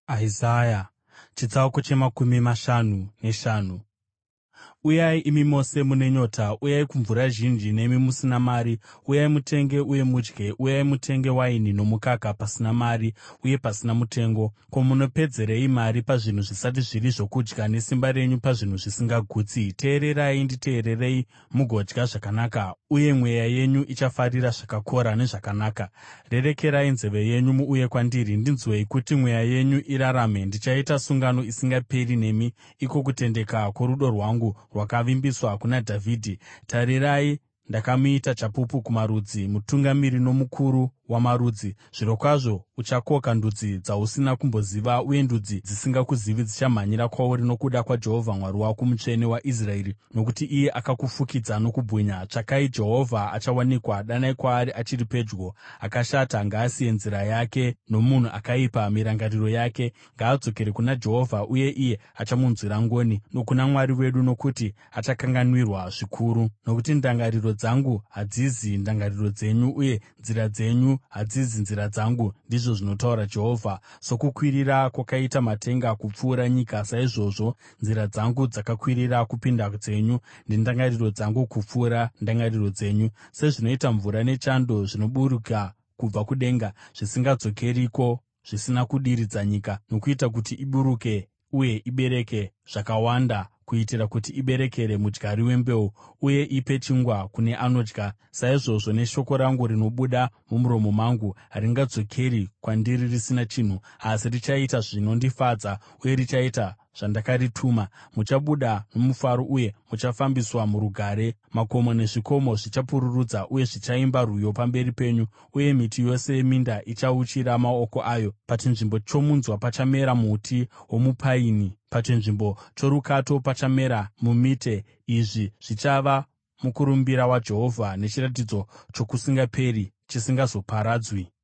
Isaya chitsauko chemakumi mashanu neshanu. Uyai imi mose mune nyota, uyai kumvura zhinji nemi musina mari, uyai mutenge uye mudye, uyai mutenge waini nomukaka pasina mari uye pasina mutengo. Ko, munopedzerei mari pazvinhu zvisati zviri zvokudya, nesimba renyu pazvinhu zvisingagutsi? Teererai, nditeererei mugodya zvakanaka, uye mweya yenyu ichafarira zvakakora nezvakanaka. Rerekerai nzeve yenyu muuye kwandiri, ndinzwei kuti mweya yenyu irarame. Ndichaita sungano isingaperi nemi, iko kutendeka kworudo rwangu rwakavimbiswa kuna Dhavhidhi. Tarirai, ndakamuita chapupu kumarudzi, mutungamiri nomukuru wamarudzi. Zvirokwazvo uchakoka ndudzi dzausina kumboziva, uye ndudzi dzisingakuzivi dzichamhanyira kwauri nokuda kwaJehovha Mwari wako, Mutsvene waIsraeri, nokuti iye akakufukidza nokubwinya. Tsvakai Jehovha achawanikwa, danai kwaari achiri pedyo. Akashata ngaasiye nzira yake, nomunhu akaipa mirangariro yake. Ngaadzokere kuna Jehovha, uye iye achamunzwira ngoni, nokuna Mwari wedu, nokuti achakanganwirwa zvikuru. Nokuti ndangariro dzangu hadzizi ndangariro dzenyu, uye nzira dzenyu hadzizi nzira dzangu, ndizvo zvinotaura Jehovha. Sokukwirira kwakaita matenga kupfuura nyika, saizvozvo nzira dzangu dzakakwirira kupinda dzenyu, nendangariro dzangu kupfuura ndangariro dzenyu. Sezvinoita mvura nechando zvinoburuka kubva kudenga, zvisingadzokeriko, zvisina kudiridza nyika, nokuita kuti iburuke uye ibereke zvakawanda, kuitira kuti iberekere mudyari wembeu, uye ipe chingwa kune anodya, saizvozvo neshoko rangu rinobuda mumuromo mangu haringadzokeri kwandiri risina chinhu, asi richaita zvinondifadza uye richaita zvandakarituma. Muchabuda nomufaro uye muchafambiswa murugare. Makomo nezvikomo zvichapururudza uye zvichaimba rwiyo pamberi penyu, uye miti yose yeminda ichauchira maoko ayo. Pachinzvimbo chomunzwa pachamera muti womupaini, pachinzvimbo chorukato pachamera mumite. Izvi zvichava mukurumbira waJehovha, nechiratidzo chokusingaperi chisingazoparadzwi.